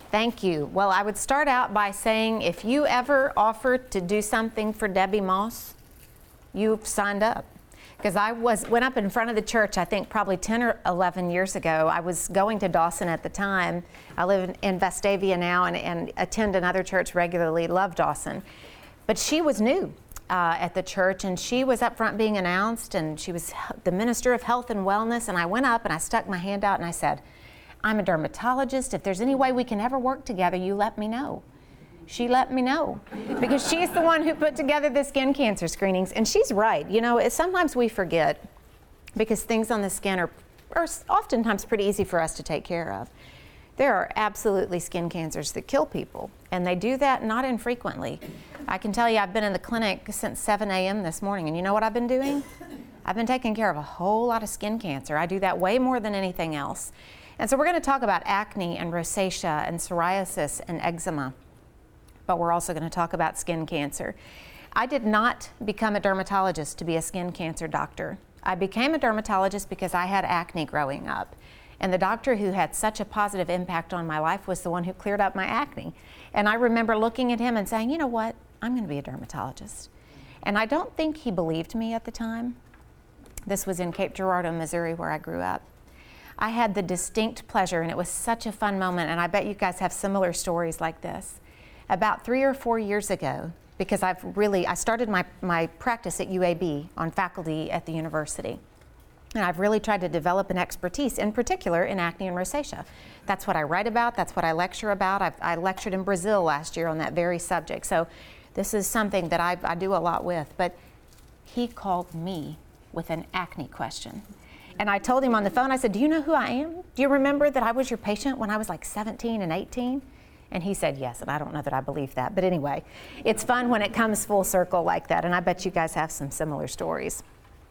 Thank you. Well, I would start out by saying if you ever offered to do something for Debbie Moss, you've signed up. Because I went up in front of the church, I think probably 10 or 11 years ago. I was going to Dawson at the time. I live in Vestavia now and attend another church regularly, love Dawson. But she was new at the church, and she was up front being announced, and she was the Minister of Health and Wellness. And I went up and I stuck my hand out and I said, I'm a dermatologist. If there's any way we can ever work together, you let me know. She let me know because she's the one who put together the skin cancer screenings. And she's right. You know, sometimes we forget because things on the skin are oftentimes pretty easy for us to take care of. There are absolutely skin cancers that kill people, and they do that not infrequently. I can tell you I've been in the clinic since 7 a.m. this morning, and you know what I've been doing? I've been taking care of a whole lot of skin cancer. I do that way more than anything else. And so we're going to talk about acne and rosacea and psoriasis and eczema, but we're also going to talk about skin cancer. I did not become a dermatologist to be a skin cancer doctor. I became a dermatologist because I had acne growing up. And the doctor who had such a positive impact on my life was the one who cleared up my acne. And I remember looking at him and saying, you know what, I'm going to be a dermatologist. And I don't think he believed me at the time. This was in Cape Girardeau, Missouri, where I grew up. I had the distinct pleasure, and it was such a fun moment, and I bet you guys have similar stories like this. About 3 or 4 years ago, because I started my practice at UAB on faculty at the university. And I've really tried to develop an expertise, in particular in acne and rosacea. That's what I write about, that's what I lecture about. I lectured in Brazil last year on that very subject. So this is something that I do a lot with. But he called me with an acne question. And I told him on the phone, I said, do you know who I am? Do you remember that I was your patient when I was like 17 and 18? And he said yes, and I don't know that I believe that. But anyway, it's fun when it comes full circle like that, and I bet you guys have some similar stories.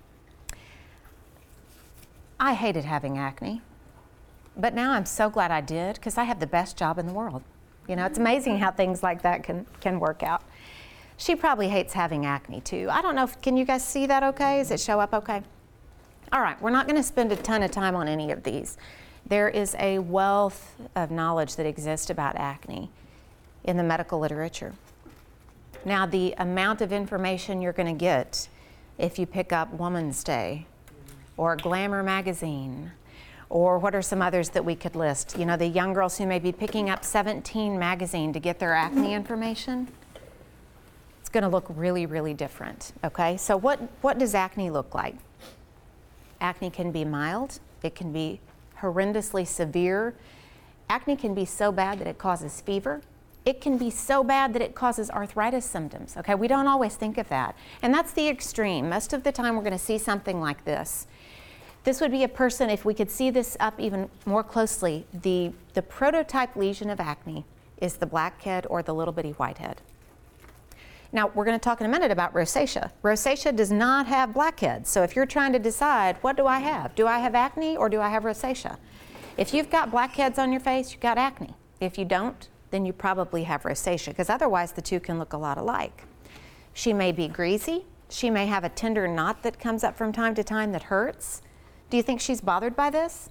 I hated having acne, but now I'm so glad I did because I have the best job in the world. You know, it's amazing how things like that can work out. She probably hates having acne too. I don't know, can you guys see that okay? Does it show up okay? All right, we're not going to spend a ton of time on any of these. There is a wealth of knowledge that exists about acne in the medical literature. Now, the amount of information you're going to get if you pick up Woman's Day or Glamour magazine, or what are some others that we could list? You know, the young girls who may be picking up 17 magazine to get their acne information, it's going to look really, really different, okay? So what does acne look like? Acne can be mild. It can be horrendously severe. Acne can be so bad that it causes fever. It can be so bad that it causes arthritis symptoms, okay? We don't always think of that. And that's the extreme. Most of the time we're going to see something like this. This would be a person, if we could see this up even more closely, the prototype lesion of acne is the blackhead or the little bitty whitehead. Now, we're going to talk in a minute about rosacea. Rosacea does not have blackheads. So if you're trying to decide, what do I have? Do I have acne or do I have rosacea? If you've got blackheads on your face, you've got acne. If you don't, then you probably have rosacea, because otherwise the two can look a lot alike. She may be greasy. She may have a tender knot that comes up from time to time that hurts. Do you think she's bothered by this?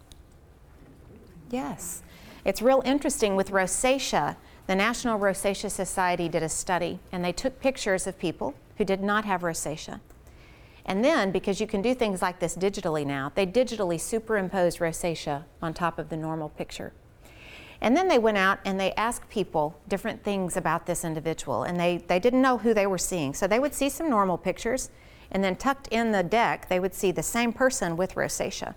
Yes. It's real interesting with rosacea. The National Rosacea Society did a study, and they took pictures of people who did not have rosacea. And then, because you can do things like this digitally now, they digitally superimposed rosacea on top of the normal picture. And then they went out and they asked people different things about this individual, and they didn't know who they were seeing. So they would see some normal pictures, and then tucked in the deck, they would see the same person with rosacea.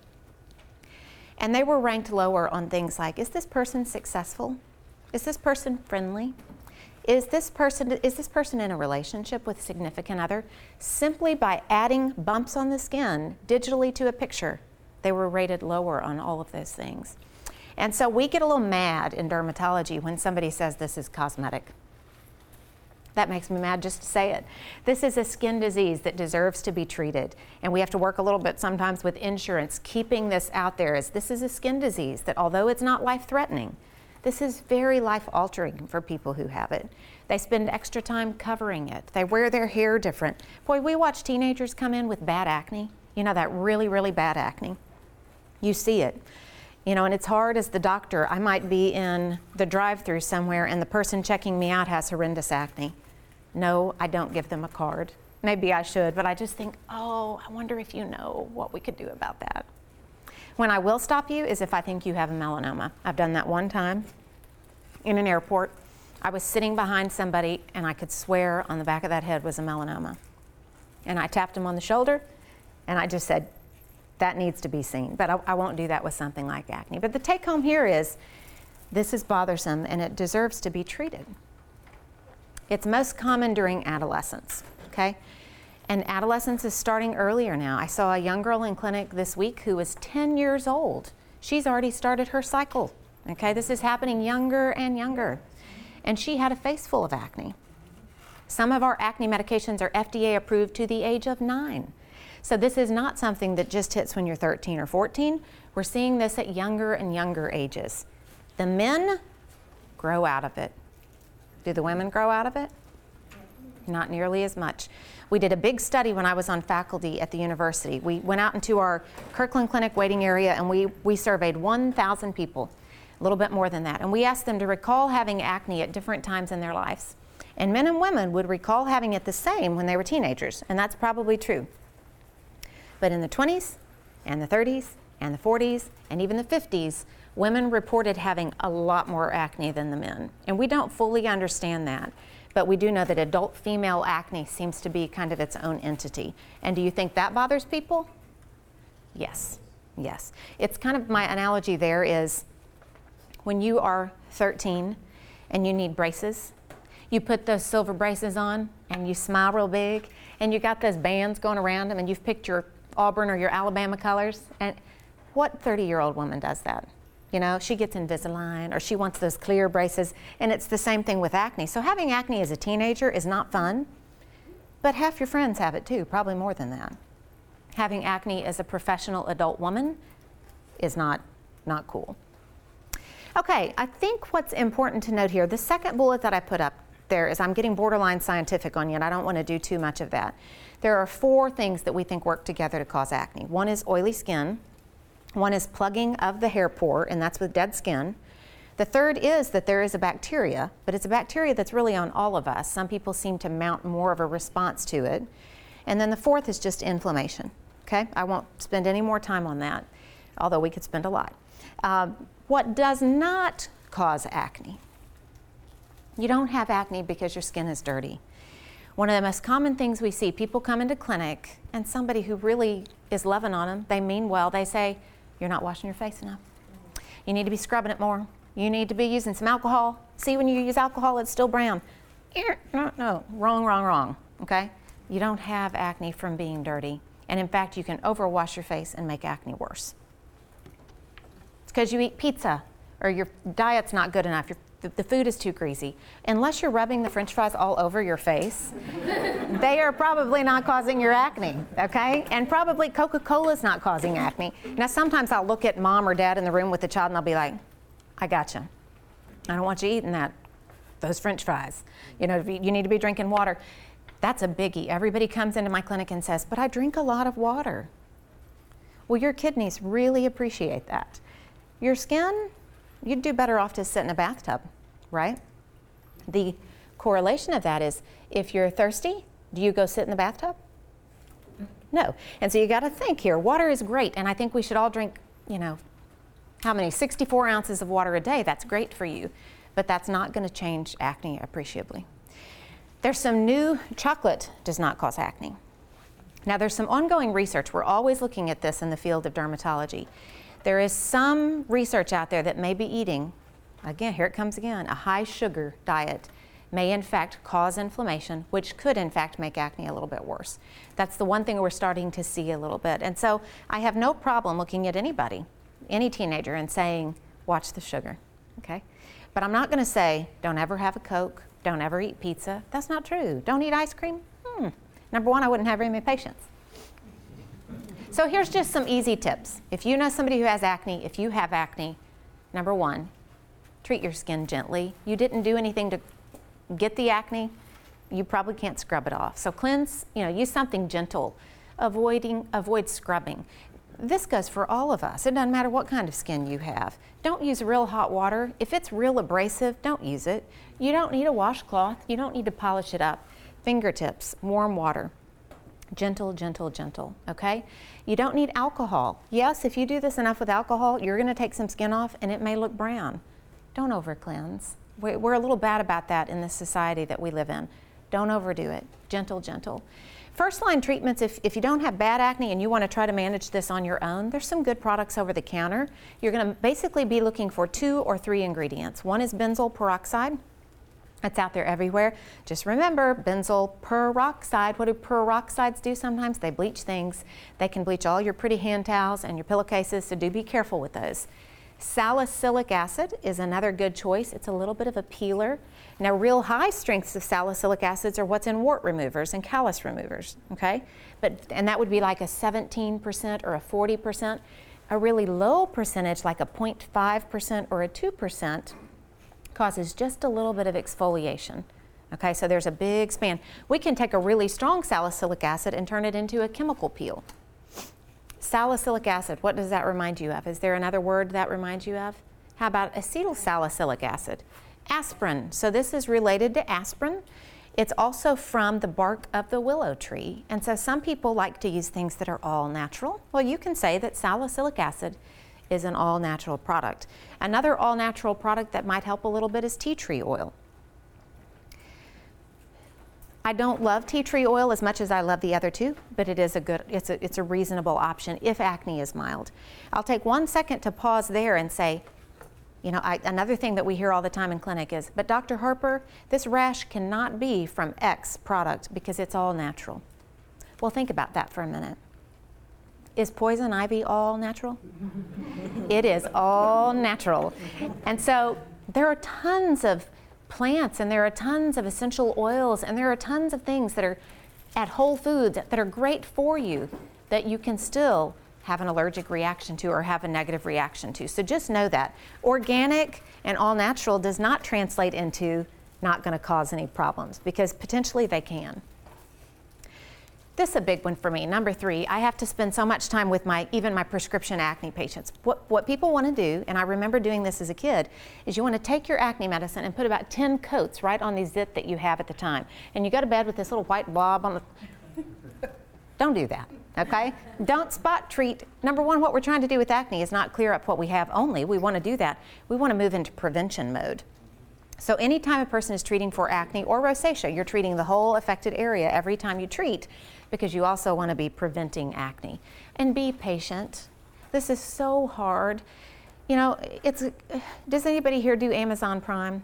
And they were ranked lower on things like, is this person successful? Is this person friendly? Is this person in a relationship with a significant other? Simply by adding bumps on the skin digitally to a picture, they were rated lower on all of those things. And so we get a little mad in dermatology when somebody says this is cosmetic. That makes me mad just to say it. This is a skin disease that deserves to be treated. And we have to work a little bit sometimes with insurance, keeping this out there as this is a skin disease that, although it's not life-threatening, this is very life-altering for people who have it. They spend extra time covering it. They wear their hair different. Boy, we watch teenagers come in with bad acne. You know, that really, really bad acne. You see it. And it's hard as the doctor. I might be in the drive-thru somewhere and the person checking me out has horrendous acne. No, I don't give them a card. Maybe I should, but I just think, I wonder if you know what we could do about that. When I will stop you is if I think you have a melanoma. I've done that one time in an airport. I was sitting behind somebody and I could swear on the back of that head was a melanoma. And I tapped him on the shoulder and I just said, that needs to be seen. But I won't do that with something like acne. But the take home here is, this is bothersome and it deserves to be treated. It's most common during adolescence, okay? And adolescence is starting earlier now. I saw a young girl in clinic this week who was 10 years old. She's already started her cycle, okay? This is happening younger and younger. And she had a face full of acne. Some of our acne medications are FDA approved to the age of 9. So this is not something that just hits when you're 13 or 14. We're seeing this at younger and younger ages. The men grow out of it. Do the women grow out of it? Not nearly as much. We did a big study when I was on faculty at the university. We went out into our Kirkland Clinic waiting area and we surveyed 1,000 people, a little bit more than that. And we asked them to recall having acne at different times in their lives. And men and women would recall having it the same when they were teenagers, and that's probably true. But in the 20s and the 30s and the 40s and even the 50s, women reported having a lot more acne than the men. And we don't fully understand that, but we do know that adult female acne seems to be kind of its own entity. And do you think that bothers people? Yes, yes. It's kind of, my analogy there is when you are 13 and you need braces, you put those silver braces on and you smile real big and you got those bands going around them and you've picked your Auburn or your Alabama colors. And what 30-year-old woman does that? She gets Invisalign or she wants those clear braces, and it's the same thing with acne. So having acne as a teenager is not fun, but half your friends have it too, probably more than that. Having acne as a professional adult woman is not cool. Okay, I think what's important to note here, the second bullet that I put up there is, I'm getting borderline scientific on you and I don't want to do too much of that. There are 4 things that we think work together to cause acne. One is oily skin. One is plugging of the hair pore, and that's with dead skin. The third is that there is a bacteria, but it's a bacteria that's really on all of us. Some people seem to mount more of a response to it. And then the fourth is just inflammation, okay? I won't spend any more time on that, although we could spend a lot. What does not cause acne? You don't have acne because your skin is dirty. One of the most common things we see, people come into clinic and somebody who really is loving on them, they mean well, they say, you're not washing your face enough. You need to be scrubbing it more. You need to be using some alcohol. See, when you use alcohol, it's still brown. No, wrong, okay? You don't have acne from being dirty. And in fact, you can overwash your face and make acne worse. It's because you eat pizza or your diet's not good enough. The food is too greasy. Unless you're rubbing the French fries all over your face, they are probably not causing your acne, okay? And probably Coca-Cola's not causing acne. Now, sometimes I'll look at mom or dad in the room with the child and I'll be like, I gotcha. I don't want you eating those French fries. You need to be drinking water. That's a biggie. Everybody comes into my clinic and says, but I drink a lot of water. Well, your kidneys really appreciate that. Your skin, you'd do better off to sit in a bathtub, right? The correlation of that is, if you're thirsty, do you go sit in the bathtub? No. And so you got to think here, water is great, and I think we should all drink, how many? 64 ounces of water a day. That's great for you, but that's not going to change acne appreciably. There's some new, chocolate does not cause acne. Now, there's some ongoing research. We're always looking at this in the field of dermatology. There is some research out there that may be eating, again, here it comes again, a high sugar diet may in fact cause inflammation, which could in fact make acne a little bit worse. That's the one thing we're starting to see a little bit. And so I have no problem looking at anybody, any teenager, and saying, watch the sugar, okay? But I'm not gonna say, don't ever have a Coke, don't ever eat pizza. That's not true. Don't eat ice cream? Number one, I wouldn't have very many patients. So here's just some easy tips. If you know somebody who has acne, if you have acne, number one, treat your skin gently. You didn't do anything to get the acne, you probably can't scrub it off. So cleanse, use something gentle. Avoid scrubbing. this goes for all of us. It doesn't matter what kind of skin you have. Don't use real hot water. If it's real abrasive, don't use it. You don't need a washcloth. You don't need to polish it up. Fingertips, warm water. Gentle, gentle, gentle, okay? You don't need alcohol. Yes, if you do this enough with alcohol, you're gonna take some skin off and it may look brown. Don't over cleanse. We're a little bad about that in the society that we live in. Don't overdo it. Gentle, gentle. First line treatments, if you don't have bad acne and you want to try to manage this on your own, there's some good products over the counter. You're going to basically be looking for 2 or 3 ingredients. One is benzoyl peroxide. That's out there everywhere. Just remember, benzoyl peroxide. What do peroxides do sometimes? They bleach things. They can bleach all your pretty hand towels and your pillowcases, so do be careful with those. Salicylic acid is another good choice. It's a little bit of a peeler. Now, real high strengths of salicylic acids are what's in wart removers and callus removers, okay? And that would be like a 17% or a 40%. A really low percentage, like a 0.5% or a 2%, causes just a little bit of exfoliation. Okay, so there's a big span. We can take a really strong salicylic acid and turn it into a chemical peel. Salicylic acid, what does that remind you of? Is there another word that reminds you of? How about acetylsalicylic acid? Aspirin. So this is related to aspirin. It's also from the bark of the willow tree. And so some people like to use things that are all natural. Well, you can say that salicylic acid is an all natural product. Another all natural product that might help a little bit is tea tree oil. I don't love tea tree oil as much as I love the other two, but it is it's a reasonable option if acne is mild. I'll take 1 second to pause there and say, you know, another thing that we hear all the time in clinic is, but Dr. Harper, this rash cannot be from X product because it's all natural. Well, think about that for a minute. Is poison ivy all natural? It is all natural. And so there are tons of plants and there are tons of essential oils and there are tons of things that are at Whole Foods that are great for you that you can still have an allergic reaction to or have a negative reaction to. So just know that. Organic and all natural does not translate into not going to cause any problems because potentially they can. This is a big one for me. Number 3, I have to spend so much time with even my prescription acne patients. What people want to do, and I remember doing this as a kid, is you want to take your acne medicine and put about 10 coats right on the zit that you have at the time. And you go to bed with this little white blob on the... Don't do that, okay? Don't spot treat. Number 1, what we're trying to do with acne is not clear up what we have only. We want to do that. We want to move into prevention mode. So anytime a person is treating for acne or rosacea, you're treating the whole affected area every time you treat because you also want to be preventing acne. And be patient. This is so hard. You know, does anybody here do Amazon Prime?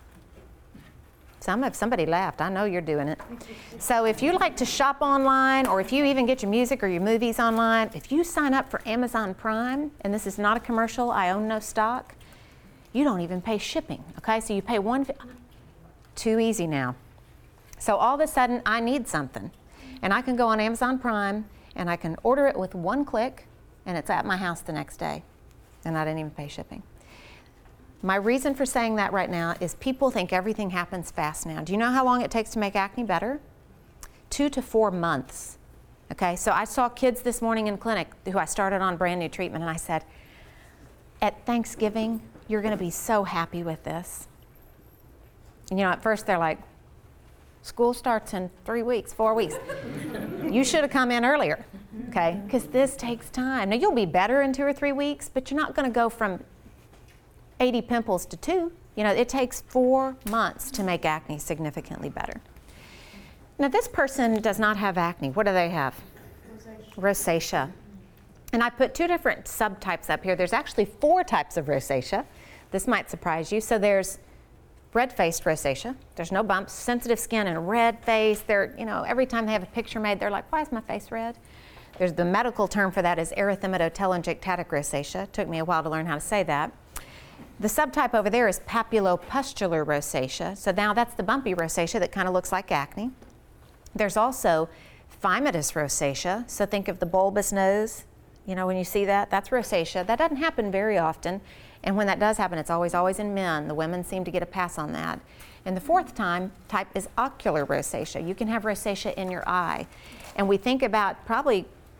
Somebody laughed. I know you're doing it. So if you like to shop online or if you even get your music or your movies online, if you sign up for Amazon Prime, and this is not a commercial, I own no stock, you don't even pay shipping, okay? So you pay too easy now. So all of a sudden, I need something. And I can go on Amazon Prime, and I can order it with 1 click, and it's at my house the next day. And I didn't even pay shipping. My reason for saying that right now is people think everything happens fast now. Do you know how long it takes to make acne better? 2 to 4 months, okay? So I saw kids this morning in clinic who I started on brand new treatment, and I said, at Thanksgiving, you're going to be so happy with this. And you know, at first they're like, school starts in 3 weeks, 4 weeks. You should have come in earlier, okay? Because this takes time. Now, you'll be better in 2 or 3 weeks, but you're not going to go from 80 pimples to 2. You know, it takes 4 months to make acne significantly better. Now, this person does not have acne. What do they have? Rosacea. And I put 2 different subtypes up here. There's actually 4 types of rosacea. This might surprise you. So there's red-faced rosacea. There's no bumps, sensitive skin and red face. They're, you know, every time they have a picture made, they're like, why is my face red? There's the medical term for that is erythematotelangiectatic rosacea. Took me a while to learn how to say that. The subtype over there is papulopustular rosacea. So now that's the bumpy rosacea that kind of looks like acne. There's also phymatous rosacea. So think of the bulbous nose. You know, when you see that, that's rosacea. That doesn't happen very often. And when that does happen, it's always in men. The women seem to get a pass on that. And the 4th type is ocular rosacea. You can have rosacea in your eye. And we think about probably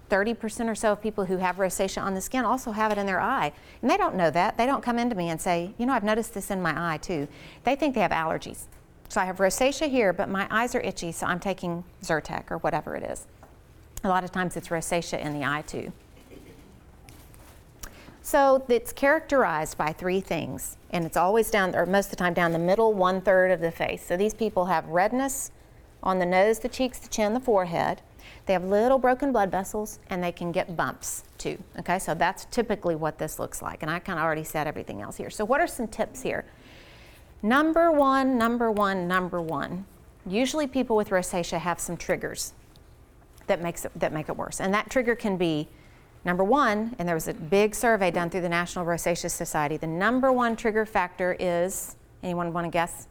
30% or so of people who have rosacea on the skin also have it in their eye. And they don't know that. They don't come into me and say, you know, I've noticed this in my eye too. They think they have allergies. So I have rosacea here, but my eyes are itchy, so I'm taking Zyrtec or whatever it is. A lot of times it's rosacea in the eye too. So it's characterized by three things, and it's always down, or most of the time down the middle 1/3 of the face. So these people have redness on the nose, the cheeks, the chin, the forehead. They have little broken blood vessels, and they can get bumps too. Okay, so that's typically what this looks like, and I kind of already said everything else here. So what are some tips here? Number one. Usually people with rosacea have some triggers that make it worse, and that trigger can be number one, and there was a big survey done through the National Rosacea Society. The number one trigger factor is, anyone want to guess?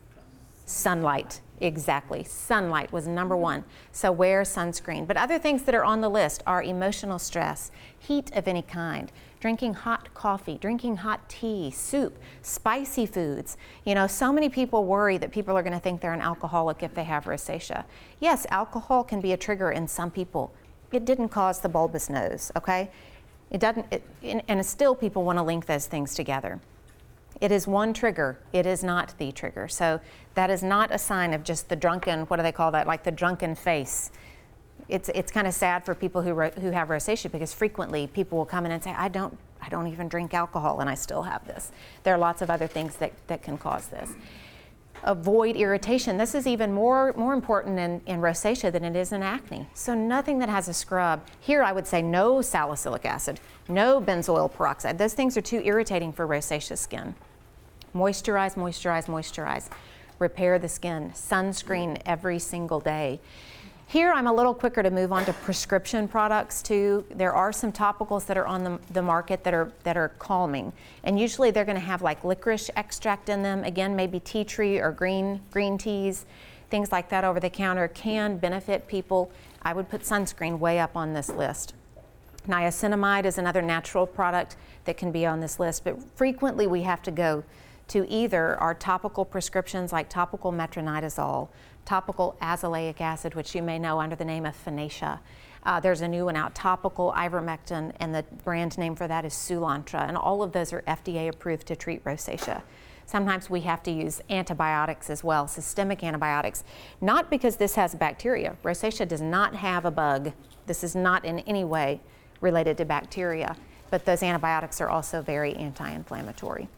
Sunlight. Exactly. Sunlight was number one. So wear sunscreen. But other things that are on the list are emotional stress, heat of any kind, drinking hot coffee, drinking hot tea, soup, spicy foods. You know, so many people worry that people are going to think they're an alcoholic if they have rosacea. Yes, alcohol can be a trigger in some people. It didn't cause the bulbous nose, okay? It doesn't, and still people want to link those things together. It is one trigger. It is not the trigger. So that is not a sign of just the drunken, what do they call that? Like the drunken face. It's kind of sad for people who have rosacea, because frequently people will come in and say, I don't even drink alcohol and I still have this. There are lots of other things that can cause this. Avoid irritation. This is even more important in rosacea than it is in acne. So nothing that has a scrub. Here I would say no salicylic acid, no benzoyl peroxide. Those things are too irritating for rosacea skin. Moisturize, moisturize, moisturize. Repair the skin. Sunscreen every single day. Here I'm a little quicker to move on to prescription products too. There are some topicals that are on the market that are calming, and usually they're going to have like licorice extract in them. Again, maybe tea tree or green teas, things like that over the counter can benefit people. I would put sunscreen way up on this list. Niacinamide is another natural product that can be on this list, but frequently we have to go to either our topical prescriptions like topical metronidazole, topical azelaic acid, which you may know under the name of Finacea. There's a new one out, topical ivermectin, and the brand name for that is Soolantra, and all of those are FDA approved to treat rosacea. Sometimes we have to use antibiotics as well, systemic antibiotics, not because this has bacteria. Rosacea does not have a bug. This is not in any way related to bacteria, but those antibiotics are also very anti-inflammatory.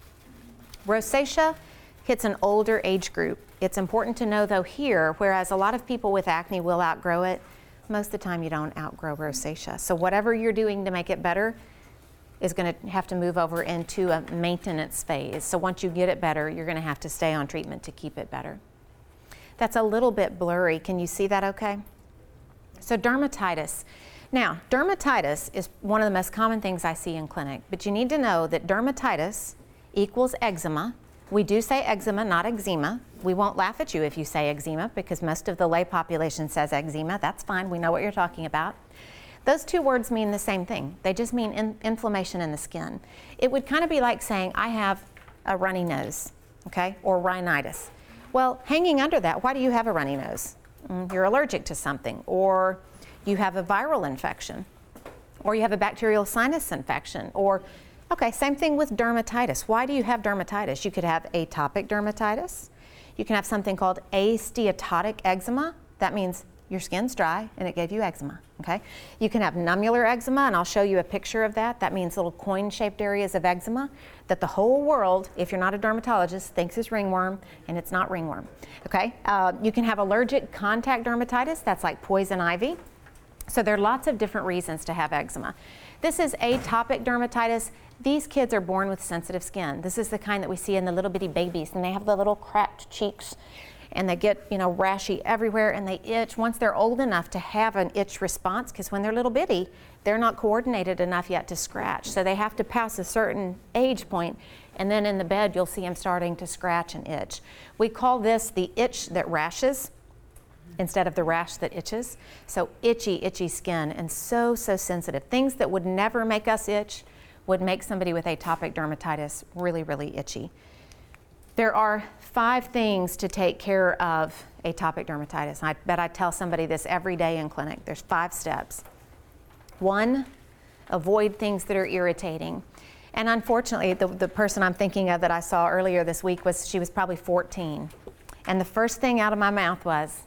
Rosacea hits an older age group. It's important to know though here, whereas a lot of people with acne will outgrow it, most of the time you don't outgrow rosacea. So whatever you're doing to make it better is going to have to move over into a maintenance phase. So once you get it better, you're going to have to stay on treatment to keep it better. That's a little bit blurry. Can you see that okay? So dermatitis. Now, dermatitis is one of the most common things I see in clinic, but you need to know that dermatitis equals eczema. We do say eczema, not eczema. We won't laugh at you if you say eczema, because most of the lay population says eczema. That's fine. We know what you're talking about. Those two words mean the same thing. They just mean inflammation in the skin. It would kind of be like saying, I have a runny nose, okay, or rhinitis. Well, hanging under that, why do you have a runny nose? You're allergic to something, or you have a viral infection, or you have a bacterial sinus infection, or okay, same thing with dermatitis. Why do you have dermatitis? You could have atopic dermatitis. You can have something called asteatotic eczema. That means your skin's dry and it gave you eczema, okay? You can have nummular eczema, and I'll show you a picture of that. That means little coin-shaped areas of eczema that the whole world, if you're not a dermatologist, thinks is ringworm, and it's not ringworm, okay? You can have allergic contact dermatitis. That's like poison ivy. So there are lots of different reasons to have eczema. This is atopic dermatitis. These kids are born with sensitive skin. This is the kind that we see in the little bitty babies, and they have the little cracked cheeks, and they get, rashy everywhere, and they itch once they're old enough to have an itch response, because when they're little bitty, they're not coordinated enough yet to scratch. So they have to pass a certain age point, and then in the bed, you'll see them starting to scratch and itch. We call this the itch that rashes instead of the rash that itches. So itchy skin, and so sensitive. Things that would never make us itch would make somebody with atopic dermatitis really, really itchy. There are 5 things to take care of atopic dermatitis. I bet I tell somebody this every day in clinic. There's 5 steps. One, avoid things that are irritating. And unfortunately, the person I'm thinking of that I saw earlier this week she was probably 14. And the first thing out of my mouth was,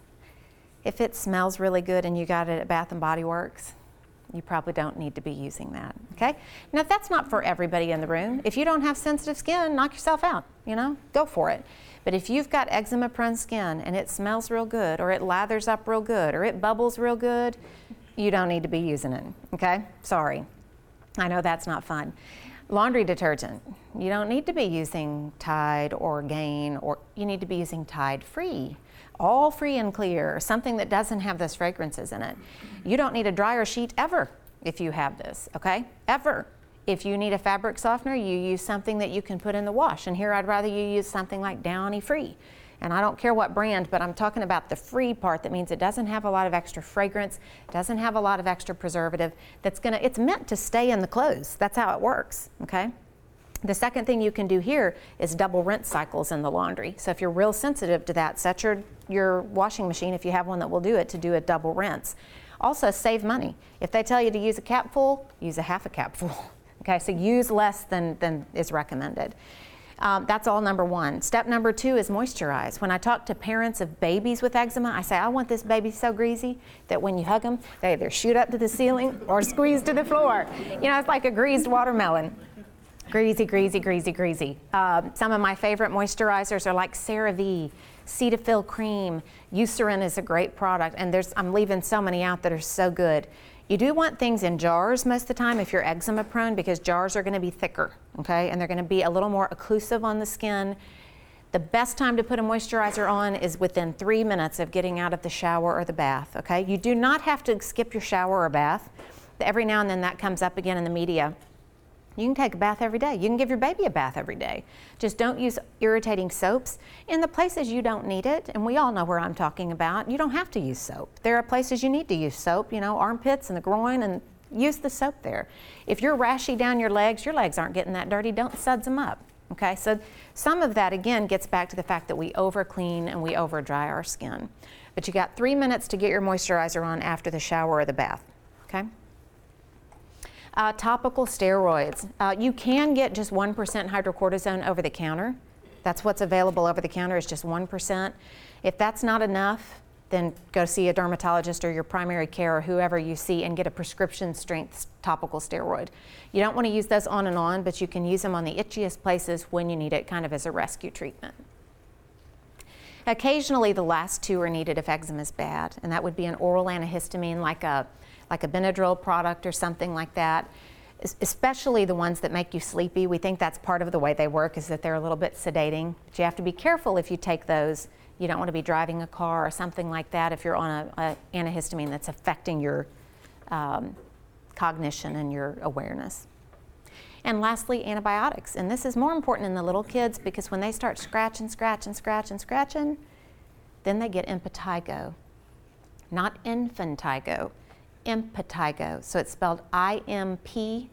if it smells really good and you got it at Bath & Body Works, you probably don't need to be using that, okay? Now, that's not for everybody in the room. If you don't have sensitive skin, knock yourself out, go for it. But if you've got eczema-prone skin and it smells real good, or it lathers up real good, or it bubbles real good, you don't need to be using it, okay? Sorry. I know that's not fun. Laundry detergent, you don't need to be using Tide or Gain, or you need to be using Tide Free, all free and clear, something that doesn't have those fragrances in it. You don't need a dryer sheet ever if you have this, okay? Ever. If you need a fabric softener, you use something that you can put in the wash. And here I'd rather you use something like Downy Free. And I don't care what brand, but I'm talking about the free part. That means it doesn't have a lot of extra fragrance, doesn't have a lot of extra preservative. It's meant to stay in the clothes. That's how it works, okay? The second thing you can do here is double rinse cycles in the laundry. So if you're real sensitive to that, set your washing machine, if you have one that will do it, to do a double rinse. Also, save money. If they tell you to use a capful, use a half a capful. Okay, so use less than is recommended. That's all number one. Step number two is moisturize. When I talk to parents of babies with eczema, I say, I want this baby so greasy that when you hug them, they either shoot up to the ceiling or squeeze to the floor. It's like a greased watermelon. Greasy, greasy, greasy, greasy. Some of my favorite moisturizers are like CeraVe, Cetaphil Cream. Eucerin is a great product, and I'm leaving so many out that are so good. You do want things in jars most of the time if you're eczema prone, because jars are going to be thicker, okay? And they're going to be a little more occlusive on the skin. The best time to put a moisturizer on is within 3 minutes of getting out of the shower or the bath, okay? You do not have to skip your shower or bath. Every now and then that comes up again in the media. You can take a bath every day. You can give your baby a bath every day. Just don't use irritating soaps in the places you don't need it. And we all know where I'm talking about. You don't have to use soap. There are places you need to use soap, armpits and the groin, and use the soap there. If you're rashy down your legs aren't getting that dirty. Don't suds them up. Okay, so some of that again gets back to the fact that we over clean and we over dry our skin. But you got 3 minutes to get your moisturizer on after the shower or the bath. Okay. Topical steroids. You can get just 1% hydrocortisone over the counter. That's what's available over the counter, is just 1%. If that's not enough, then go see a dermatologist or your primary care or whoever you see and get a prescription strength topical steroid. You don't want to use those on and on, but you can use them on the itchiest places when you need it, kind of as a rescue treatment. Occasionally, the last two are needed if eczema is bad, and that would be an oral antihistamine like a Benadryl product or something like that, especially the ones that make you sleepy. We think that's part of the way they work, is that they're a little bit sedating. But you have to be careful if you take those. You don't want to be driving a car or something like that if you're on an antihistamine that's affecting your cognition and your awareness. And lastly, antibiotics. And this is more important in the little kids, because when they start scratching, then they get impetigo. Not infantigo. Impetigo. So it's spelled IMPETIGO,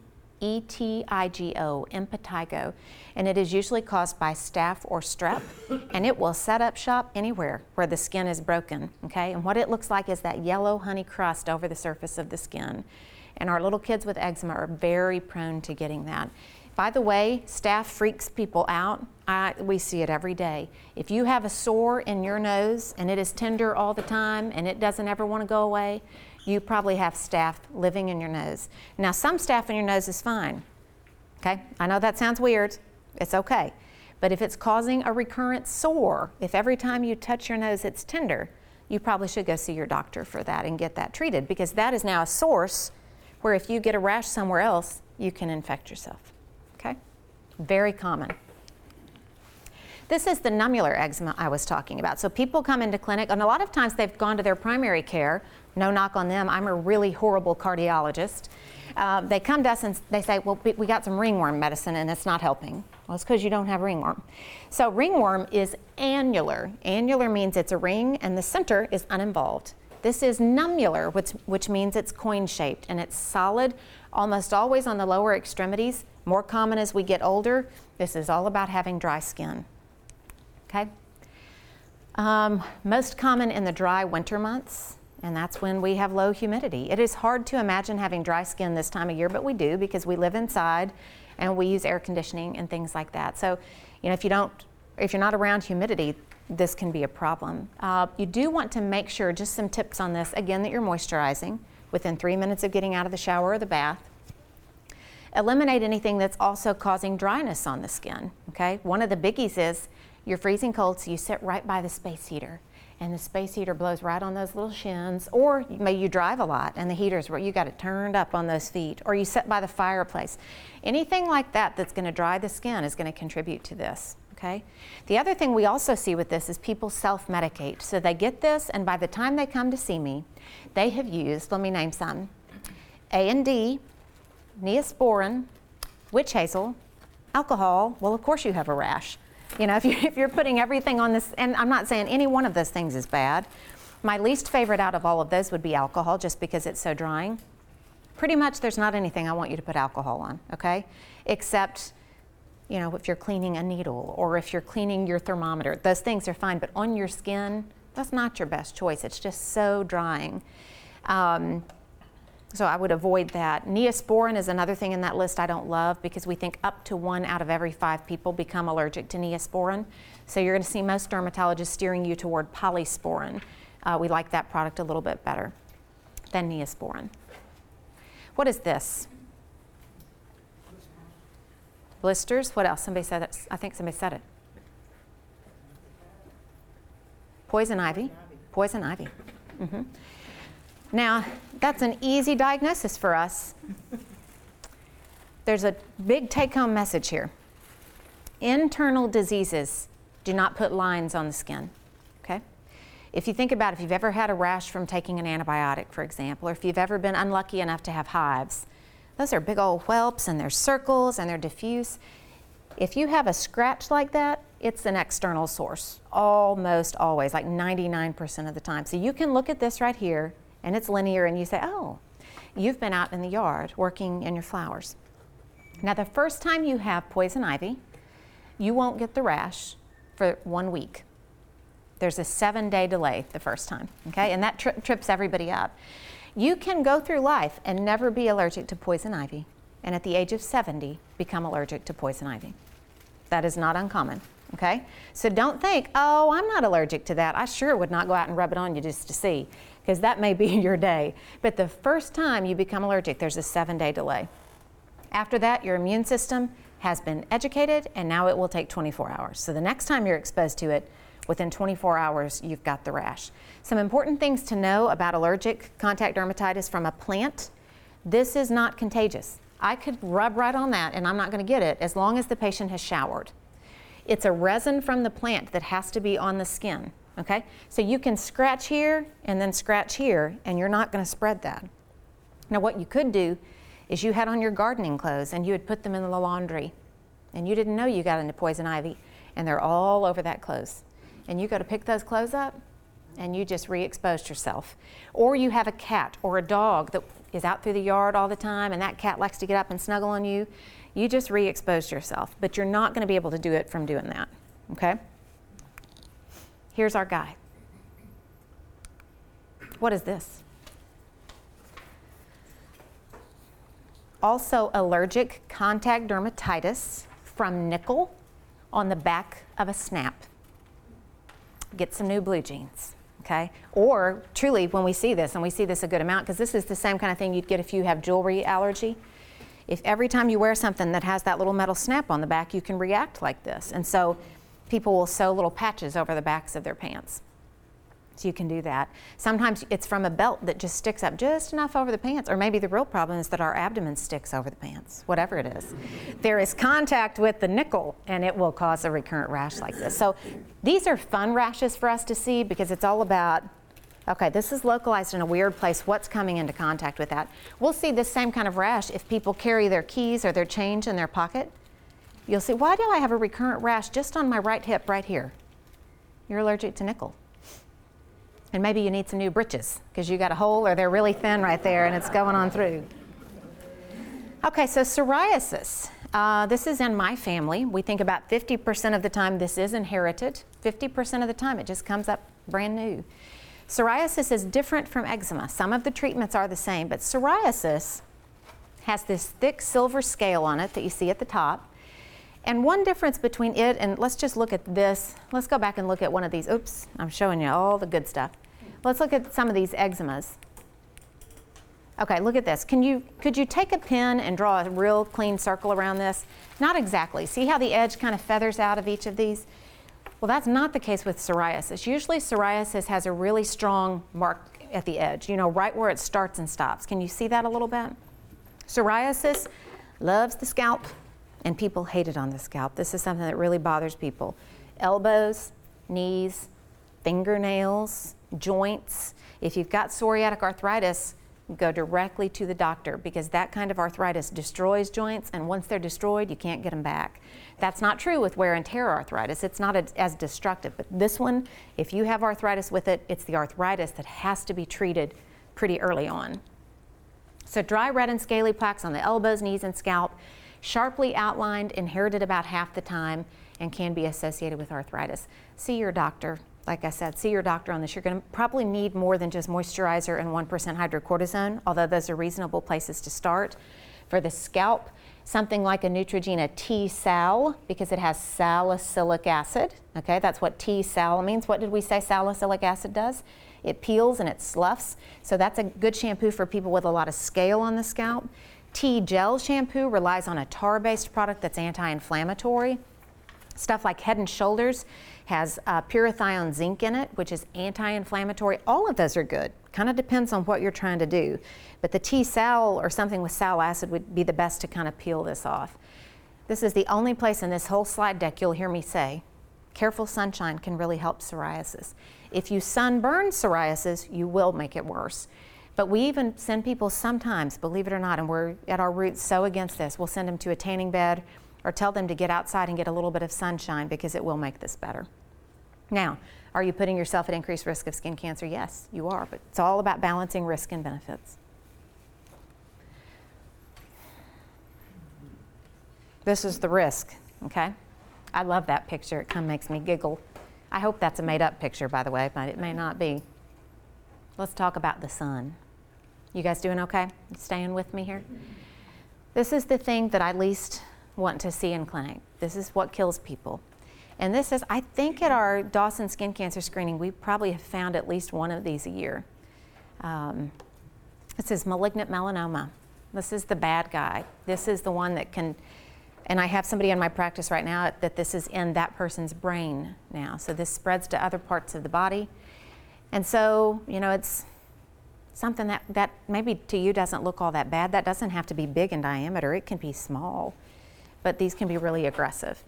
impetigo. And it is usually caused by staph or strep, and it will set up shop anywhere where the skin is broken, okay? And what it looks like is that yellow honey crust over the surface of the skin. And our little kids with eczema are very prone to getting that. By the way, staph freaks people out. We see it every day. If you have a sore in your nose and it is tender all the time and it doesn't ever want to go away, you probably have staph living in your nose. Now, some staph in your nose is fine, okay? I know that sounds weird. It's okay. But if it's causing a recurrent sore, if every time you touch your nose it's tender, you probably should go see your doctor for that and get that treated, because that is now a source where if you get a rash somewhere else, you can infect yourself, okay? Very common. This is the nummular eczema I was talking about. So people come into clinic, and a lot of times they've gone to their primary care. No knock on them. I'm a really horrible cardiologist. They come to us and they say, well, we got some ringworm medicine and it's not helping. Well, it's because you don't have ringworm. So ringworm is annular. Annular means it's a ring and the center is uninvolved. This is nummular, which means it's coin-shaped, and it's solid, almost always on the lower extremities. More common as we get older. This is all about having dry skin. Okay? Most common in the dry winter months. and that's when we have low humidity. It is hard to imagine having dry skin this time of year, but we do because we live inside and we use air conditioning and things like that. So, if you're not around humidity, this can be a problem. You do want to make sure, just some tips on this, again, that you're moisturizing within 3 minutes of getting out of the shower or the bath. Eliminate anything that's also causing dryness on the skin, okay? One of the biggies is you're freezing cold, so you sit right by the space heater, and the space heater blows right on those little shins, or maybe you drive a lot and the heater's where you got it turned up on those feet, or you sit by the fireplace. Anything like that that's going to dry the skin is going to contribute to this, okay? The other thing we also see with this is people self-medicate. So they get this, and by the time they come to see me, they have used, let me name some, A&D, Neosporin, witch hazel, alcohol. Well, of course you have a rash. If you're putting everything on this, and I'm not saying any one of those things is bad. My least favorite out of all of those would be alcohol, just because it's so drying. Pretty much there's not anything I want you to put alcohol on, okay? Except, if you're cleaning a needle or if you're cleaning your thermometer, those things are fine, but on your skin, that's not your best choice. It's just so drying. So I would avoid that. Neosporin is another thing in that list I don't love, because we think up to 1 out of every 5 people become allergic to Neosporin. So you're going to see most dermatologists steering you toward Polysporin. We like that product a little bit better than Neosporin. What is this? Blisters. What else? Somebody said it. I think somebody said it. Poison ivy. Poison ivy. Mm-hmm. Now, that's an easy diagnosis for us. There's a big take-home message here. Internal diseases do not put lines on the skin, okay? If you think about it, if you've ever had a rash from taking an antibiotic, for example, or if you've ever been unlucky enough to have hives, those are big old whelps, and they're circles, and they're diffuse. If you have a scratch like that, it's an external source, almost always, like 99% of the time. So you can look at this right here, and it's linear, and you say, oh, you've been out in the yard working in your flowers. Now, the first time you have poison ivy, you won't get the rash for 1 week. There's a 7-day delay the first time, okay? And that trips everybody up. You can go through life and never be allergic to poison ivy, and at the age of 70, become allergic to poison ivy. That is not uncommon, okay? So don't think, oh, I'm not allergic to that. I sure would not go out and rub it on you just to see, because that may be your day. But the first time you become allergic, there's a 7-day delay. After that, your immune system has been educated, and now it will take 24 hours. So the next time you're exposed to it, within 24 hours, you've got the rash. Some important things to know about allergic contact dermatitis from a plant. This is not contagious. I could rub right on that, and I'm not going to get it as long as the patient has showered. It's a resin from the plant that has to be on the skin. Okay, so you can scratch here and then scratch here, and you're not going to spread that. Now, what you could do is you had on your gardening clothes and you had put them in the laundry, and you didn't know you got into poison ivy, and they're all over that clothes. And you go to pick those clothes up, and you just re-exposed yourself. Or you have a cat or a dog that is out through the yard all the time, and that cat likes to get up and snuggle on you. You just re-exposed yourself, but you're not going to be able to do it from doing that, okay? Here's our guy. What is this? Also allergic contact dermatitis from nickel on the back of a snap. Get some new blue jeans, okay? Or truly, when we see this, and we see this a good amount, because this is the same kind of thing you'd get if you have jewelry allergy. If every time you wear something that has that little metal snap on the back, you can react like this. And so people will sew little patches over the backs of their pants. So you can do that. Sometimes it's from a belt that just sticks up just enough over the pants, or maybe the real problem is that our abdomen sticks over the pants, whatever it is. There is contact with the nickel, and it will cause a recurrent rash like this. So these are fun rashes for us to see, because it's all about, okay, this is localized in a weird place. What's coming into contact with that? We'll see this same kind of rash if people carry their keys or their change in their pocket. You'll see, why do I have a recurrent rash just on my right hip right here? You're allergic to nickel. And maybe you need some new britches because you got a hole, or they're really thin right there and it's going on through. Okay, so psoriasis. This is in my family. We think about 50% of the time this is inherited. 50% of the time it just comes up brand new. Psoriasis is different from eczema. Some of the treatments are the same, but psoriasis has this thick silver scale on it that you see at the top. And one difference between it and, let's just look at this. Let's go back and look at one of these. Oops, I'm showing you all the good stuff. Let's look at some of these eczemas. Okay, look at this. Could you take a pen and draw a real clean circle around this? Not exactly. See how the edge kind of feathers out of each of these? Well, that's not the case with psoriasis. Usually psoriasis has a really strong mark at the edge, you know, right where it starts and stops. Can you see that a little bit? Psoriasis loves the scalp, and people hate it on the scalp. This is something that really bothers people. Elbows, knees, fingernails, joints. If you've got psoriatic arthritis, go directly to the doctor, because that kind of arthritis destroys joints, and once they're destroyed, you can't get them back. That's not true with wear and tear arthritis. It's not as destructive, but this one, if you have arthritis with it, it's the arthritis that has to be treated pretty early on. So dry, red, and scaly plaques on the elbows, knees, and scalp, sharply outlined, inherited about half the time, and can be associated with arthritis. See your doctor. Like I said, see your doctor on this. You're going to probably need more than just moisturizer and 1% hydrocortisone, although those are reasonable places to start. For the scalp, something like a Neutrogena T-Sal, because it has salicylic acid. Okay, that's what T-Sal means. What did we say salicylic acid does? It peels and it sloughs. So that's a good shampoo for people with a lot of scale on the scalp. T-Gel shampoo relies on a tar-based product that's anti-inflammatory. Stuff like Head & Shoulders has pyrithione zinc in it, which is anti-inflammatory. All of those are good. Kind of depends on what you're trying to do. But the T-Sal or something with sal acid would be the best to kind of peel this off. This is the only place in this whole slide deck you'll hear me say, careful sunshine can really help psoriasis. If you sunburn psoriasis, you will make it worse. But we even send people sometimes, believe it or not, and we're at our roots so against this, we'll send them to a tanning bed or tell them to get outside and get a little bit of sunshine, because it will make this better. Now, are you putting yourself at increased risk of skin cancer? Yes, you are, but it's all about balancing risk and benefits. This is the risk, okay? I love that picture. It kind of makes me giggle. I hope that's a made-up picture, by the way, but it may not be. Let's talk about the sun. You guys doing okay? You staying with me here? This is the thing that I least want to see in clinic. This is what kills people. And this is, I think at our Dawson skin cancer screening, we probably have found at least one of these a year. This is malignant melanoma. This is the bad guy. This is the one that can, and I have somebody in my practice right now that this is in that person's brain now. So this spreads to other parts of the body. And so, you know, it's something that maybe to you doesn't look all that bad. That doesn't have to be big in diameter. It can be small. But these can be really aggressive.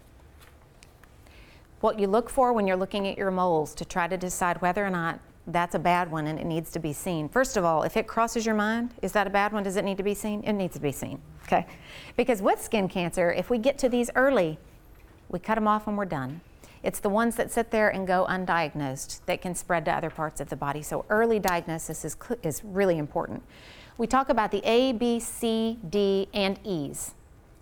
What you look for when you're looking at your moles to try to decide whether or not that's a bad one and it needs to be seen. First of all, if it crosses your mind, is that a bad one? Does it need to be seen? It needs to be seen, okay? Because with skin cancer, if we get to these early, we cut them off when we're done. It's the ones that sit there and go undiagnosed that can spread to other parts of the body. So early diagnosis is really important. We talk about the A, B, C, D, and E's.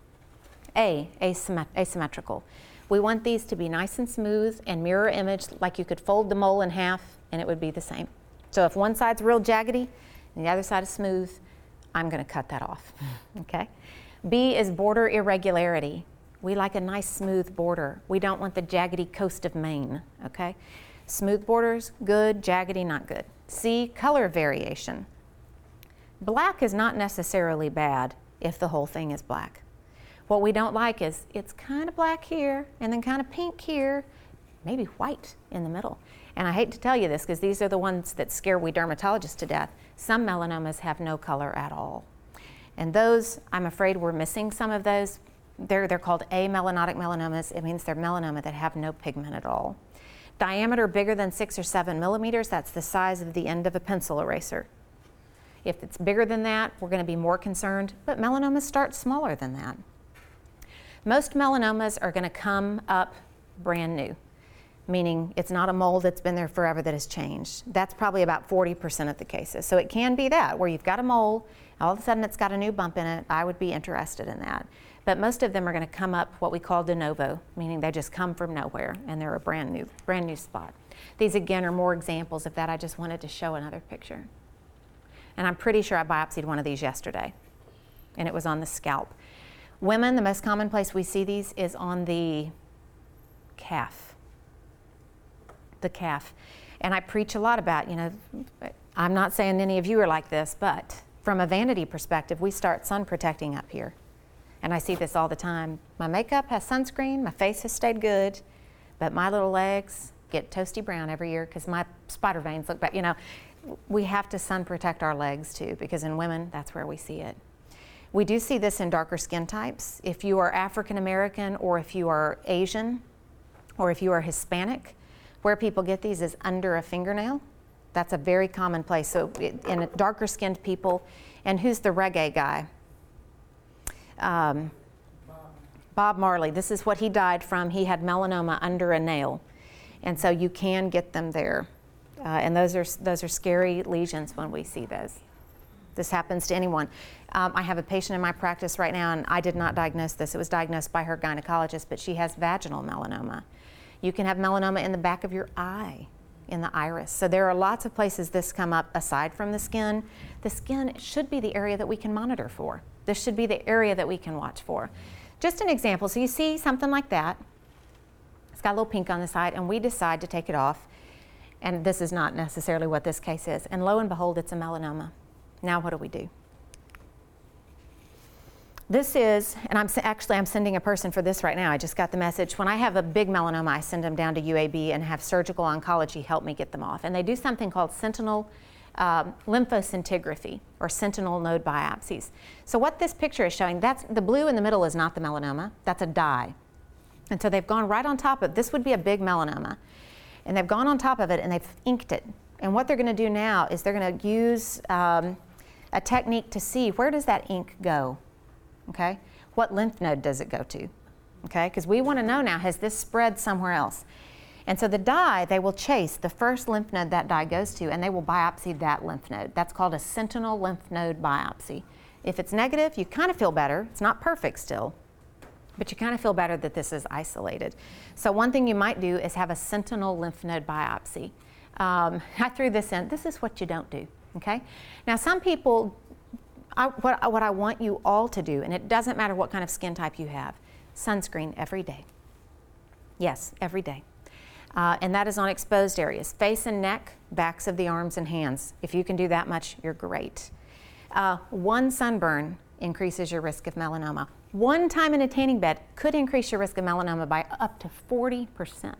A, asymmetrical. We want these to be nice and smooth and mirror image, like you could fold the mole in half and it would be the same. So if one side's real jaggedy and the other side is smooth, I'm going to cut that off, okay? B is border irregularity. We like a nice smooth border. We don't want the jaggedy coast of Maine, okay? Smooth borders, good. Jaggedy, not good. C, color variation. Black is not necessarily bad if the whole thing is black. What we don't like is it's kind of black here and then kind of pink here, maybe white in the middle. And I hate to tell you this because these are the ones that scare we dermatologists to death. Some melanomas have no color at all. And those, I'm afraid we're missing some of those. They're called amelanotic melanomas. It means they're melanoma that have no pigment at all. Diameter bigger than 6 or 7 millimeters, that's the size of the end of a pencil eraser. If it's bigger than that, we're going to be more concerned, but melanomas start smaller than that. Most melanomas are going to come up brand new, meaning it's not a mole that's been there forever that has changed. That's probably about 40% of the cases. So it can be that, where you've got a mole, all of a sudden it's got a new bump in it. I would be interested in that. But most of them are going to come up what we call de novo, meaning they just come from nowhere and they're a brand new spot. These again are more examples of that. I just wanted to show another picture. And I'm pretty sure I biopsied one of these yesterday, and it was on the scalp. Women, the most common place we see these is on the calf. The calf. And I preach a lot about, I'm not saying any of you are like this, but from a vanity perspective, we start sun protecting up here. And I see this all the time. My makeup has sunscreen, my face has stayed good, but my little legs get toasty brown every year because my spider veins look bad. We have to sun protect our legs too, because in women, that's where we see it. We do see this in darker skin types. If you are African American, or if you are Asian, or if you are Hispanic, where people get these is under a fingernail. That's a very common place. So in darker skinned people, and who's the reggae guy? Bob Marley. This is what he died from. He had melanoma under a nail. And so you can get them there. And those are scary lesions when we see those. This happens to anyone. I have a patient in my practice right now, and I did not diagnose this. It was diagnosed by her gynecologist, but she has vaginal melanoma. You can have melanoma in the back of your eye, in the iris. So there are lots of places this come up aside from the skin. The skin should be the area that we can monitor for. This should be the area that we can watch for. Just an example, so you see something like that. It's got a little pink on the side, and we decide to take it off. And this is not necessarily what this case is. And lo and behold, it's a melanoma. Now what do we do? This is, and I'm sending a person for this right now. I just got the message. When I have a big melanoma, I send them down to UAB and have surgical oncology help me get them off. And they do something called sentinel lymphoscintigraphy, or sentinel node biopsies. So what this picture is showing, that's the blue in the middle is not the melanoma, that's a dye. And so they've gone right on top of, this would be a big melanoma, and they've gone on top of it and they've inked it. And what they're gonna do now is they're gonna use a technique to see where does that ink go, okay? What lymph node does it go to, okay? Because we wanna know now, has this spread somewhere else? And so the dye, they will chase the first lymph node that dye goes to, and they will biopsy that lymph node. That's called a sentinel lymph node biopsy. If it's negative, you kind of feel better. It's not perfect still, but you kind of feel better that this is isolated. So one thing you might do is have a sentinel lymph node biopsy. I threw this in. This is what you don't do, okay? Now some people, what I want you all to do, and it doesn't matter what kind of skin type you have, sunscreen every day. Yes, every day. And that is on exposed areas, face and neck, backs of the arms and hands. If you can do that much, you're great. One sunburn increases your risk of melanoma. One time in a tanning bed could increase your risk of melanoma by up to 40%.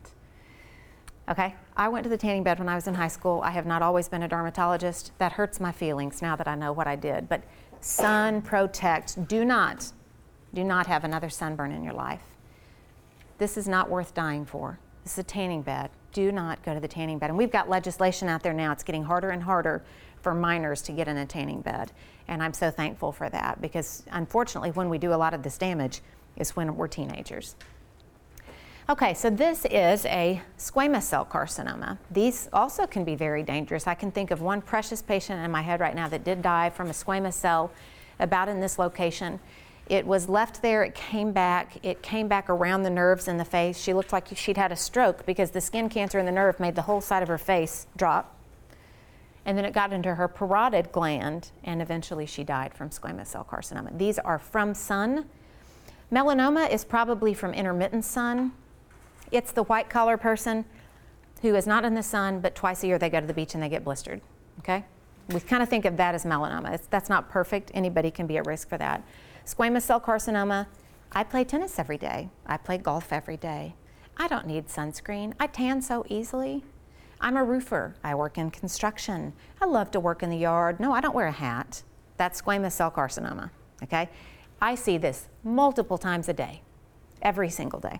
Okay, I went to the tanning bed when I was in high school. I have not always been a dermatologist. That hurts my feelings now that I know what I did. But sun protect. Do not have another sunburn in your life. This is not worth dying for. This is a tanning bed. Do not go to the tanning bed. And we've got legislation out there now. It's getting harder and harder for minors to get in a tanning bed. And I'm so thankful for that, because unfortunately when we do a lot of this damage is when we're teenagers. Okay, so this is a squamous cell carcinoma. These also can be very dangerous. I can think of one precious patient in my head right now that did die from a squamous cell about in this location. It was left there, it came back around the nerves in the face. She looked like she'd had a stroke because the skin cancer in the nerve made the whole side of her face drop. And then it got into her parotid gland, and eventually she died from squamous cell carcinoma. These are from sun. Melanoma is probably from intermittent sun. It's the white collar person who is not in the sun, but twice a year they go to the beach and they get blistered, okay? We kind of think of that as melanoma. That's not perfect. Anybody can be at risk for that. Squamous cell carcinoma, I play tennis every day. I play golf every day. I don't need sunscreen. I tan so easily. I'm a roofer. I work in construction. I love to work in the yard. No, I don't wear a hat. That's squamous cell carcinoma, okay? I see this multiple times a day, every single day.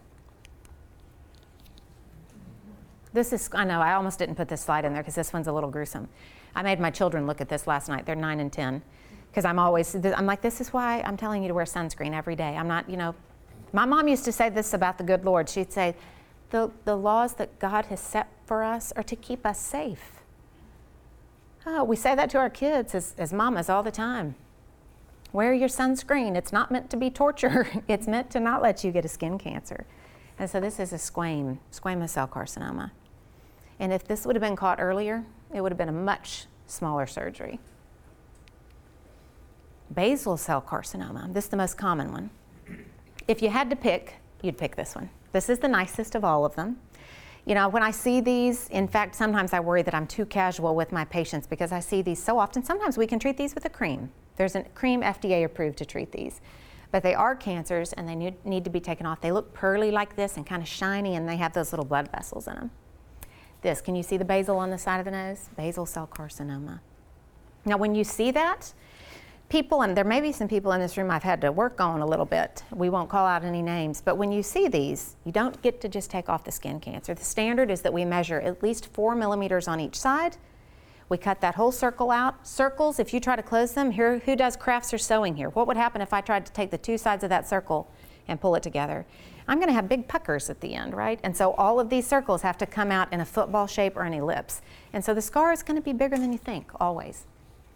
This is, I know, I almost didn't put this slide in there because this one's a little gruesome. I made my children look at this last night. They're 9 and 10. Because I'm like, this is why I'm telling you to wear sunscreen every day. I'm not, my mom used to say this about the good Lord. She'd say, the laws that God has set for us are to keep us safe. Oh, we say that to our kids as mamas all the time. Wear your sunscreen. It's not meant to be torture. It's meant to not let you get a skin cancer. And so this is a squamous cell carcinoma. And if this would have been caught earlier, it would have been a much smaller surgery. Basal cell carcinoma, this is the most common one. If you had to pick, you'd pick this one. This is the nicest of all of them. You know, when I see these, in fact, sometimes I worry that I'm too casual with my patients because I see these so often. Sometimes we can treat these with a cream. There's a cream FDA approved to treat these. But they are cancers and they need to be taken off. They look pearly like this and kind of shiny, and they have those little blood vessels in them. This, can you see the basal on the side of the nose? Basal cell carcinoma. Now when you see that, people, and there may be some people in this room I've had to work on a little bit. We won't call out any names, but when you see these, you don't get to just take off the skin cancer. The standard is that we measure at least 4 millimeters on each side. We cut that whole circle out. Circles, if you try to close them, here, who does crafts or sewing here? What would happen if I tried to take the two sides of that circle and pull it together? I'm gonna have big puckers at the end, right? And so all of these circles have to come out in a football shape or an ellipse. And so the scar is gonna be bigger than you think, always.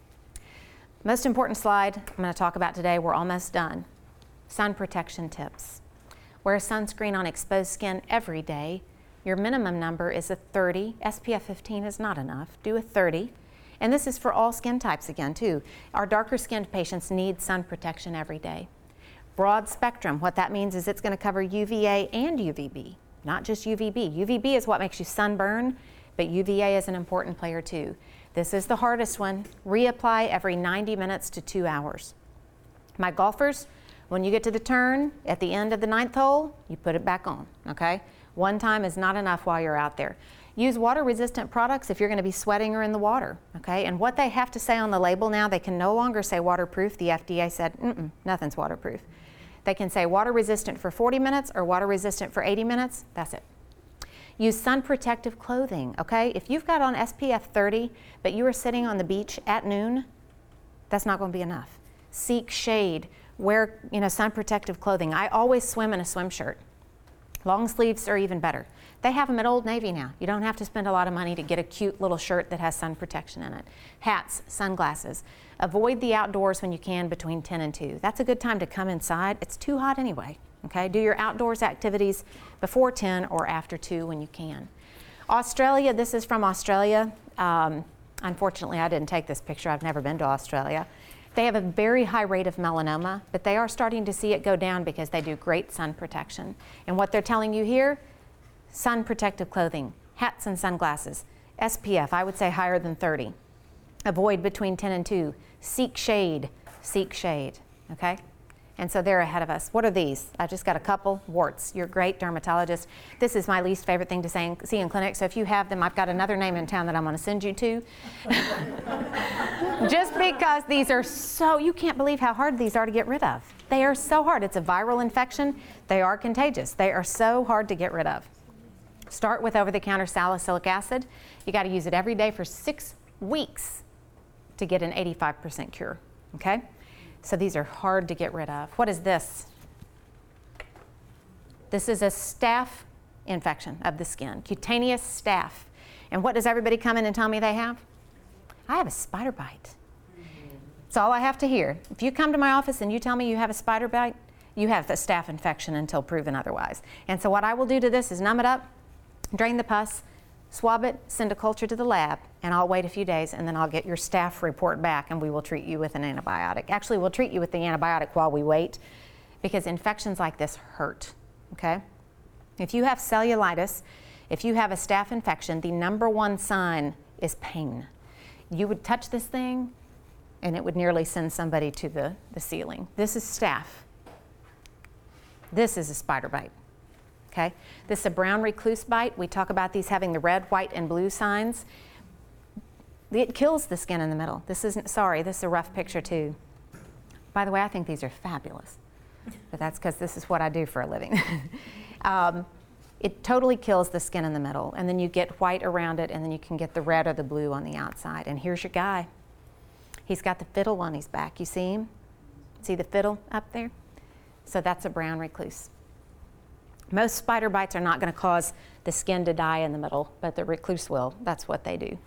Most important slide I'm going to talk about today, we're almost done. Sun protection tips. Wear sunscreen on exposed skin every day. Your minimum number is a 30. SPF 15 is not enough. Do a 30. And this is for all skin types again too. Our darker skinned patients need sun protection every day. Broad spectrum, what that means is it's going to cover UVA and UVB, not just UVB. UVB is what makes you sunburn, but UVA is an important player too. This is the hardest one. Reapply every 90 minutes to 2 hours. My golfers, when you get to the turn at the end of the 9th hole, you put it back on, okay? One time is not enough while you're out there. Use water-resistant products if you're going to be sweating or in the water, okay? And what they have to say on the label now, they can no longer say waterproof. The FDA said, nothing's waterproof. They can say water-resistant for 40 minutes or water-resistant for 80 minutes. That's it. Use sun protective clothing, okay? If you've got on SPF 30, but you are sitting on the beach at noon, that's not going to be enough. Seek shade, wear, sun protective clothing. I always swim in a swim shirt. Long sleeves are even better. They have them at Old Navy now. You don't have to spend a lot of money to get a cute little shirt that has sun protection in it. Hats, sunglasses. Avoid the outdoors when you can between 10 and 2. That's a good time to come inside. It's too hot anyway. Okay, do your outdoors activities before 10 or after 2 when you can. Australia, this is from Australia. Unfortunately, I didn't take this picture. I've never been to Australia. They have a very high rate of melanoma, but they are starting to see it go down because they do great sun protection. And what they're telling you here, sun protective clothing, hats and sunglasses, SPF, I would say higher than 30. Avoid between 10 and 2. Seek shade, okay? And so they're ahead of us. What are these? I just got a couple. Warts. You're a great dermatologist. This is my least favorite thing to see in clinic. So if you have them, I've got another name in town that I'm going to send you to. Just because these are so, you can't believe how hard these are to get rid of. They are so hard. It's a viral infection. They are contagious. They are so hard to get rid of. Start with over-the-counter salicylic acid. You got to use it every day for 6 weeks to get an 85% cure. Okay? So these are hard to get rid of. What is this? This is a staph infection of the skin, cutaneous staph. And what does everybody come in and tell me they have? I have a spider bite. That's all I have to hear. If you come to my office and you tell me you have a spider bite, you have a staph infection until proven otherwise. And so what I will do to this is numb it up, drain the pus, swab it, send a culture to the lab, and I'll wait a few days and then I'll get your staph report back and we will treat you with an antibiotic. Actually, we'll treat you with the antibiotic while we wait because infections like this hurt, okay? If you have cellulitis, if you have a staph infection, the number one sign is pain. You would touch this thing and it would nearly send somebody to the ceiling. This is staph. This is a spider bite. Okay? This is a brown recluse bite. We talk about these having the red, white, and blue signs. It kills the skin in the middle. This is a rough picture too. By the way, I think these are fabulous, but that's because this is what I do for a living. It totally kills the skin in the middle, and then you get white around it, and then you can get the red or the blue on the outside. And here's your guy. He's got the fiddle on his back. You see him? See the fiddle up there? So that's a brown recluse. Most spider bites are not going to cause the skin to die in the middle, but the recluse will. That's what they do.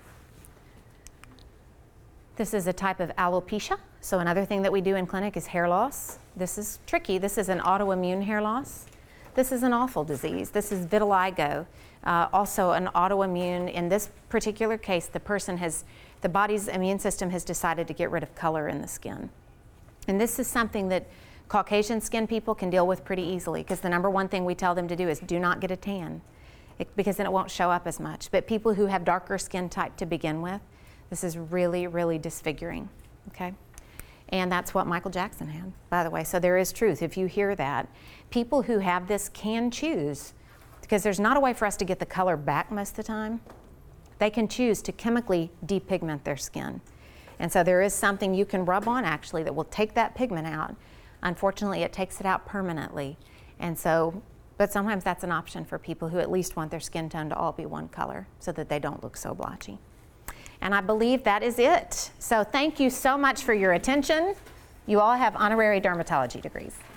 This is a type of alopecia. So another thing that we do in clinic is hair loss. This is tricky. This is an autoimmune hair loss. This is an awful disease. This is vitiligo, also an autoimmune. In this particular case, the body's immune system has decided to get rid of color in the skin. And this is something that Caucasian skin people can deal with pretty easily, because the number one thing we tell them to do is do not get a tan, because then it won't show up as much. But people who have darker skin type to begin with, this is really, really disfiguring, okay? And that's what Michael Jackson had, by the way. So there is truth if you hear that. People who have this can choose, because there's not a way for us to get the color back most of the time. They can choose to chemically depigment their skin. And so there is something you can rub on actually that will take that pigment out. Unfortunately, it takes it out permanently. And so, but sometimes that's an option for people who at least want their skin tone to all be one color so that they don't look so blotchy. And I believe that is it. So thank you so much for your attention. You all have honorary dermatology degrees.